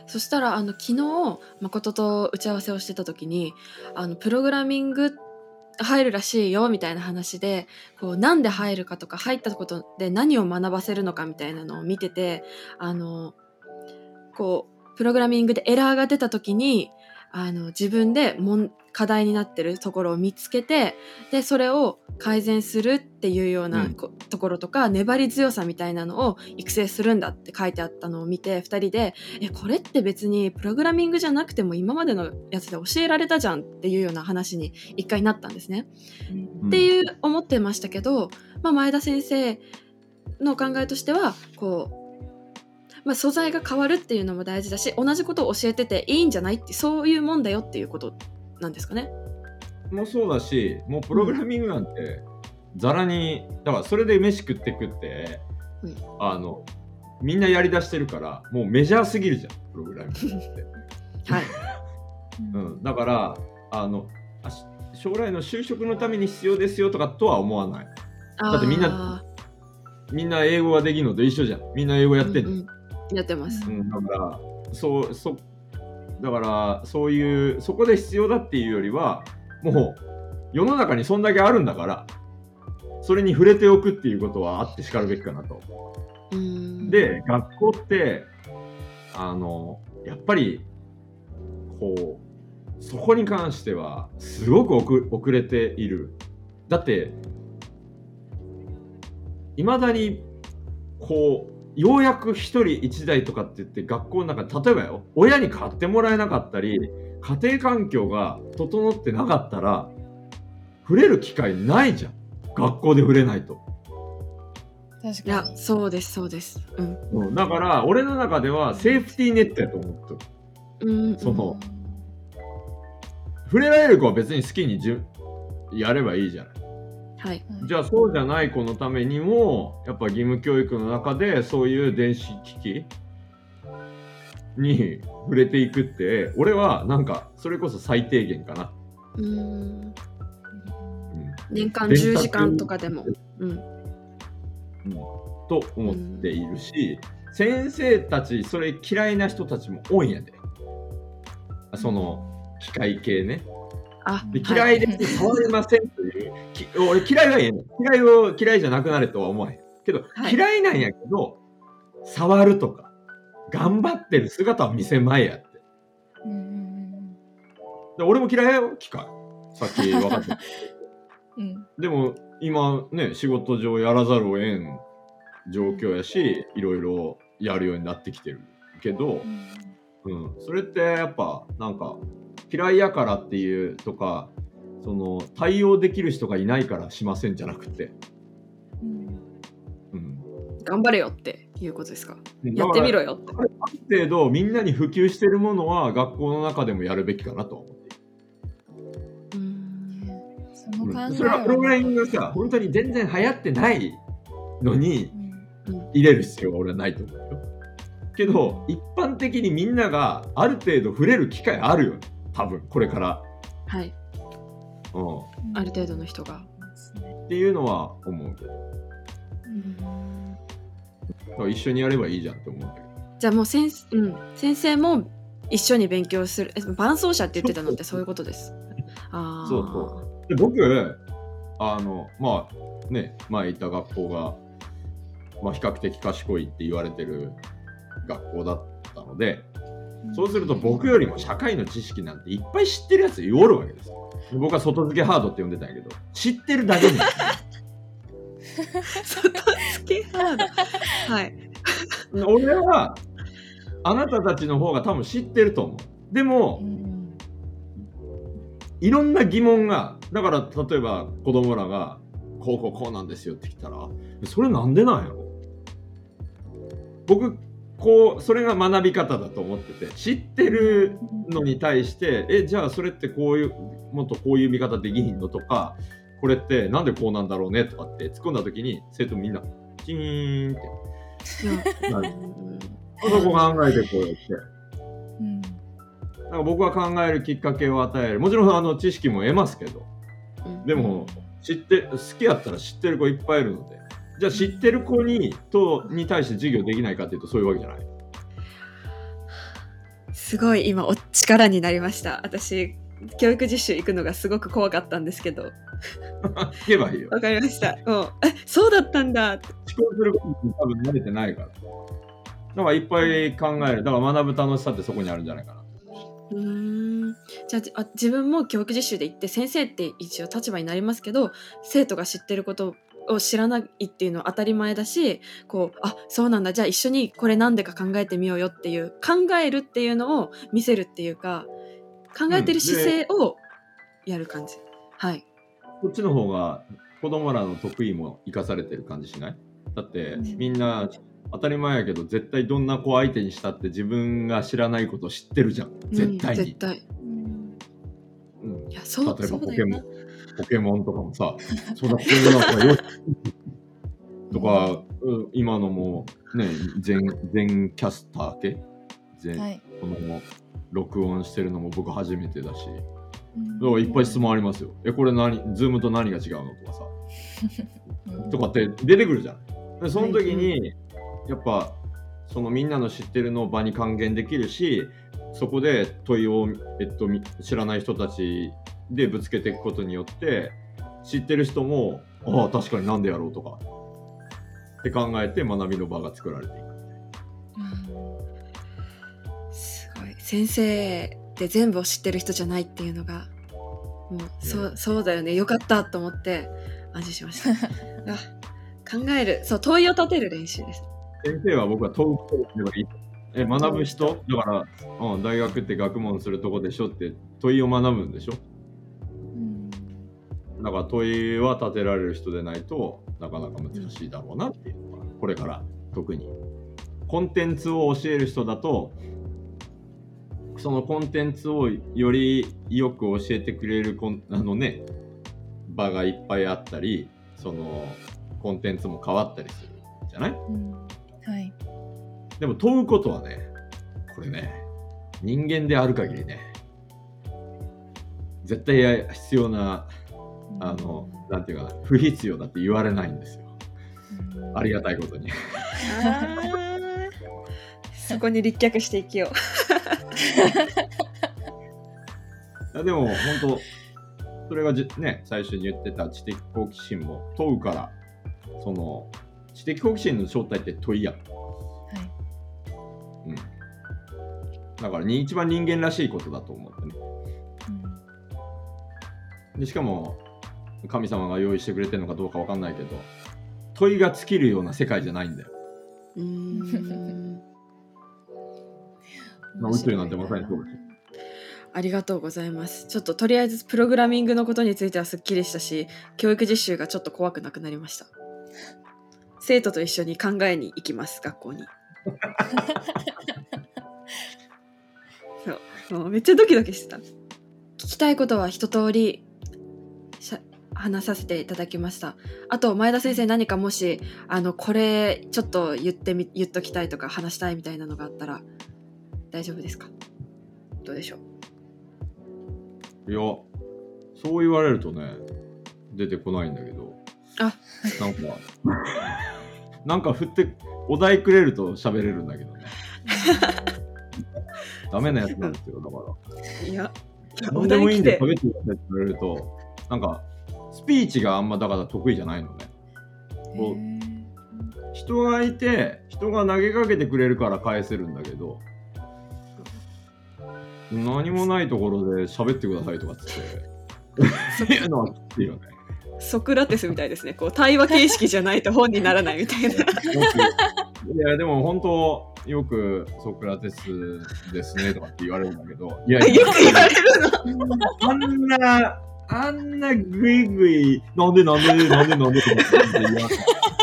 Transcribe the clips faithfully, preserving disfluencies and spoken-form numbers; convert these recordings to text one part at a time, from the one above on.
そしたらあの昨日誠と打ち合わせをしてた時にあのプログラミング入るらしいよみたいな話でこうなんで入るかとか入ったことで何を学ばせるのかみたいなのを見ててあのこうプログラミングでエラーが出た時にあの自分でもん課題になってるところを見つけてでそれを改善するっていうよううなんこ、ところとか粘り強さみたいなのを育成するんだって書いてあったのを見てふたりでえこれって別にプログラミングじゃなくても今までのやつで教えられたじゃんっていうような話に一回なったんですね。 うんっていう思ってましたけど、まあ、前田先生の考えとしてはこう、まあ、素材が変わるっていうのも大事だし同じことを教えてていいんじゃないってそういうもんだよっていうことなんですかね。 もうそうだし、もうプログラミングなんてざらにだからそれで飯食って食って、 うんあのみんなやりだしてるからもうメジャーすぎるじゃんプログラミングって、 はい、 うん、だからあのあし将来の就職のために必要ですよとかとは思わない。だってみんなみんな英語ができるのと一緒じゃん。みんな英語やってんの、 うんうん、やってます、 うん、だからそうそだからそういうそこで必要だっていうよりはもう世の中にそんだけあるんだからそれに触れておくっていうことはあってしかるべきかなと。 うーんで学校ってあのやっぱりこうそこに関してはすごく遅遅れている。だっていまだにこうようやく一人一台とかって言って学校の中で例えばよ親に買ってもらえなかったり家庭環境が整ってなかったら触れる機会ないじゃん学校で触れないと。 確いやかに。 そうですそうです、うんうん、だから俺の中ではセーフティーネットやと思ってる。 うんうん、 その触れられる子は別に好きにじゅやればいいじゃない。 はい、 じゃあそうじゃない子のためにもやっぱ義務教育の中でそういう電子機器に触れていくって俺はなんかそれこそ最低限かな。 うーんうん年間じゅうじかんとかでも、うんうんと思っているし、先生たちそれ嫌いな人たちも多いんやで。その機械系ね。 あで嫌いです触れませんというき俺嫌いはええの嫌いを嫌いじゃなくなれとは思わへんけど、 はい嫌いなんやけど触るとか頑張ってる姿を見せまえやって。 うんうんで俺も嫌いやよ機械さっき分かったうんうんでも今ね仕事上やらざるを得ん状況やしいろいろやるようになってきてるけど、うん、それってやっぱなんか嫌いやからっていうとかその対応できる人がいないからしませんじゃなくて、 うんうん、 頑張れよっていうことですか。 うんやってみろよって。 ある程度みんなに普及してるものは学校の中でもやるべきかなと思っている。 うーんその考えうん、それはプログラミングがさ本当に全然流行ってないのにうん入れる必要は俺はないと思うよ。けど一般的にみんながある程度触れる機会あるよね多分これから、 はいうある程度の人が。 ん、っていうのは思うけどうんだから一緒にやればいいじゃんって思うんだけど。 じゃあもう先,、うん、先生も一緒に勉強するえ伴走者って言ってたのってそういうことです。あーそうそうで僕あのまあね前行った学校が、まあ、比較的賢いって言われてる学校だったのでそうすると僕よりも社会の知識なんていっぱい知ってるやつおるわけですよ。で僕は外付けハードって呼んでたんやけど知ってるだけに外付けハードはい俺はあなたたちの方が多分知ってると思う。でもうんいろんな疑問がだから例えば子供らがこうこうこうなんですよって言ったらそれなんでなんやろ僕こうそれが学び方だと思ってて知ってるのに対してえじゃあそれってこういうもっとこういう見方できひんのとかこれってなんでこうなんだろうねとかって突っ込んだ時に生徒みんなチーンってなるそこ考えてこうやってうんなんか僕は考えるきっかけを与えるもちろんあの知識も得ますけどでも知って好きやったら知ってる子いっぱいいるのでじゃあ知ってる子にとに対して授業できないかっていうとそういうわけじゃない。 すごい今お力になりました。私教育実習行くのがすごく怖かったんですけど聞けばいいよ。 わかりました。もうえそうだったんだって。 思考することに多分慣れてないから。だからいっぱい考える。だから学ぶ楽しさってそこにあるんじゃないかな。 うーんじゃあ、あ自分も教育実習で行って先生って一応立場になりますけど、生徒が知ってることを知らないっていうのは当たり前だし、こうあそうなんだ、じゃあ一緒にこれなんでか考えてみようよっていう考えるっていうのを見せるっていうか、考えてる姿勢をやる感じ、はい。 こっちの方が子供らの得意も生かされてる感じしない？だってうんみんな当たり前やけど絶対どんな子相手にしたって自分が知らないことを知ってるじゃん。絶対に。 うん、絶対。 うんうん、 いやそう例えそうだよな。 ばポケモン、ポケモンとかもさ、そうだポケモンなんかよとか、うん今のもね、全全キャスター系、全、 はい。 この録音してるのも僕初めてだし、 うんだからいっぱい質問ありますよ。え、これ何、ズームと何が違うのとかさ、 うんとかって出てくるじゃん。でその時に、やっぱそのみんなの知ってるのを場に還元できるし、そこで問いを、えっと、み知らない人たちでぶつけていくことによって知ってる人もああ確かになんでやろうとかって考えて学びの場が作られていく。 すごい先生って全部を知ってる人じゃないっていうのがもうそうそうだよね、よかったと思って安心しましたあ考える、そう問いを立てる練習です。 先生は僕は問う人ではいい。え学ぶ人だから、うん、大学って学問するとこでしょって問いを学ぶんでしょ。 うんだから問いは立てられる人でないとなかなか難しいだろうなっていうのは、これから特にコンテンツを教える人だと、そのコンテンツをよりよく教えてくれるコンあのね場がいっぱいあったり、そのコンテンツも変わったりするじゃない。 うんはい。 でも問うことはね、これね、人間である限りね、絶対必要な、あの、なんていうかな、不必要だって言われないんですよ。 うんありがたいことに。 あーそこに立脚して生きよいやでも本当、それがじね、最初に言ってた知的好奇心も問うから、その知的好奇心の正体って問いやん。 はい。 うん。だからに一番人間らしいことだと思ってね。でしかも神様が用意してくれてるのかどうかわかんないけど、問いが尽きるような世界じゃないんだよ。 う。うーんまあ、宇宙なんてまさにそうだし。 ありがとうございます。ちょっととりあえずプログラミングのことについてはすっきりしたし、教育実習がちょっと怖くなくなりました。生徒と一緒に考えに行きます、学校に。そうもうめっちゃドキドキしてた。聞きたいことは一通りしゃ話させていただきました。あと前田先生、何かもしあのこれちょっと言ってみ言っときたいとか話したいみたいなのがあったら大丈夫ですか？どうでしょう？ いや、そう言われるとね、出てこないんだけど、 あ、 なんか、なんか振って、お題くれると喋れるんだけどね。ダメなやつなんですよ、だから。 いや、 何でもいいんでお題喋ってくださいって言われると、なんか、スピーチがあんまだから得意じゃないのね。こう人がいて、人が投げかけてくれるから返せるんだけど、何もないところで喋ってくださいとかっつっていうのはきついよね。 ソクラテスみたいですね。こう対話形式じゃないと本にならないみたいな。 よくいやでも本当よくソクラテスですねとかって言われるんだけど、いやよく言われるの。 あんなあんなグイグイなんでなんでなんでなんでとかって言われる。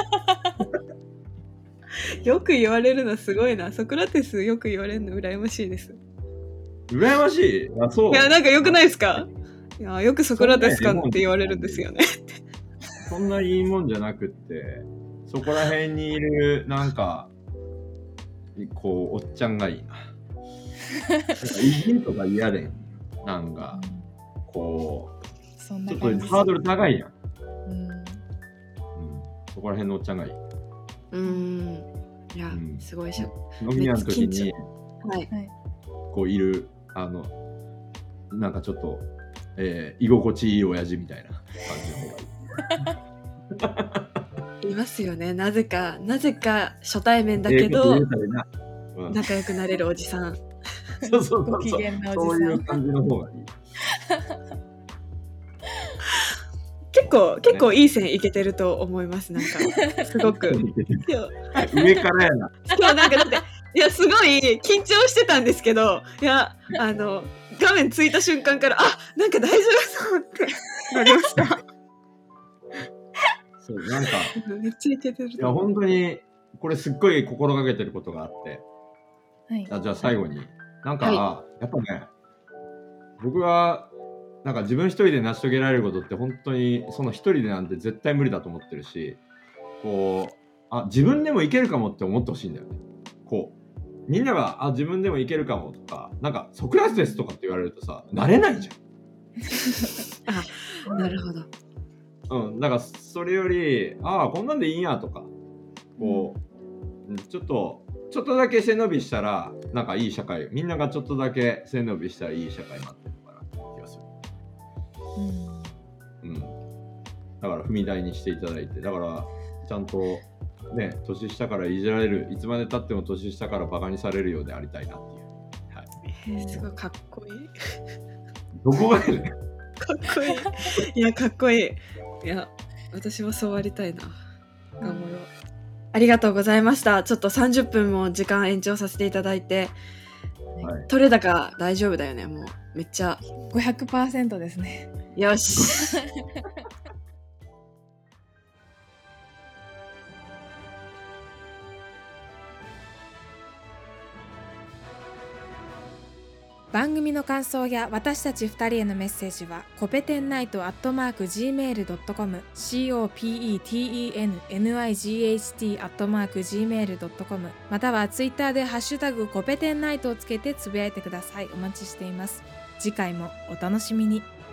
よく言われるのすごいな。ソクラテスよく言われるの羨ましいです。 羨ましい。あ、そう。 いやなんかよくないですか？いやよくソクラテスかって言われるんですよね。 そんないいもんじゃなくって、そこら辺にいるなんかこうおっちゃんがいいな。なんかいじりとか嫌で、なんかこうそんちょっな感じ。 とハードル高いやん。 うんうん、そこら辺のおっちゃんがいい。 うーん。いや、 うんすごいしゃ。 飲み屋の時にはい。 こういるあのなんかちょっと、えー、居心地いい親父みたいな感じの方がいい。 いますよね。なぜかなぜか初対面だけええことど言うたりな、うん、 仲良くなれるおじさん。 そうそうそうそう、 ご機嫌なおじさん。 そういう感じの方がいい。 結構結構いい線いけてると思います。なんかすごく。 上からやな。 今日なんかだっていやすごい緊張してたんですけど、いやあの画面ついた瞬間からあなんか大丈夫そうってなりました。 そうなんかめっちゃいけてる。 いや本当にこれすっごい心がけてることがあって、 はい、 あじゃあ最後になんか、 はやっぱね僕はなんか自分一人で成し遂げられることって本当にその一人でなんて絶対無理だと思ってるし、こうあ自分でもいけるかもって思ってほしいんだよね。こうみんながあ自分でもいけるかもとかなんかソクラテスとかって言われるとさなれないじあなるほど。 ゃん。うんだからそれよりあこんなんでいいんやとかこう、うん、ちょっとちょっとだけ背伸びしたらなんかいい社会みんながちょっとだけ背伸びしたらいい社会になってるかなって気がする。うん、うん、だから踏み台にしていただいてだからちゃんとね年下からいじられるいつまでたっても年下からバカにされるようでありたいなっていう、はい、 えー、すごいかっこいい。 どこがやねんかっこいい。いやかっこいい。いや私もそうありたいな。頑張ろう。ありがとうございました。ちょっとさんじゅっぷんも時間延長させていただいて、はい、取れ高大丈夫だよね。もうめっちゃごひゃくパーセント ですね。 よし。 番組の感想や私たちふたりへのメッセージはコペテンナイトアットマーク ジーメールドットコム コペテンナイト アットマーク ジーメールドットコム またはツイッターでハッシュタグコペテンナイトをつけてつぶやいてください。お待ちしています。次回もお楽しみに。